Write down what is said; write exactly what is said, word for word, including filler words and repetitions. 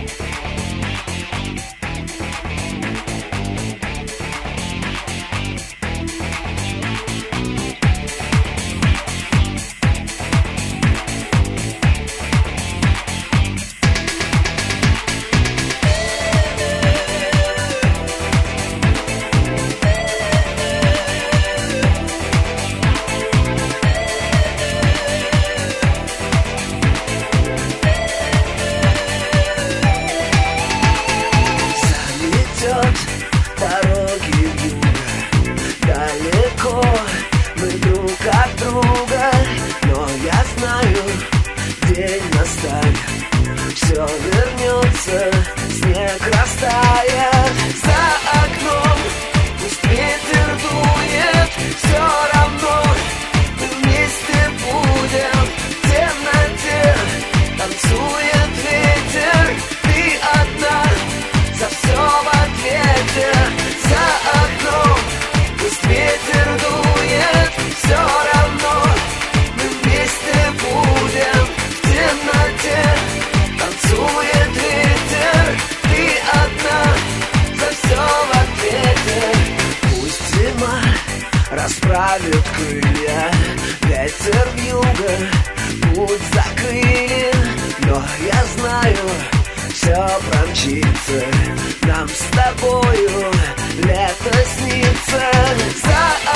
Дороги юга, далеко мы друг от друга, но я знаю, день настанет, все вернется, снег растает. За окном пусть ветер дует, все равно мы вместе будем. В темноте танцует ветер, ты одна, за все в ответе. За окном пусть ветер дует, все равно мы вместе будем. В темноте танцует ветер, ты одна, за все в ответе. Пусть зима расправит крылья, ветер вьюга путь закрыли, но я знаю, все промчится, нам с тобою лето снится. За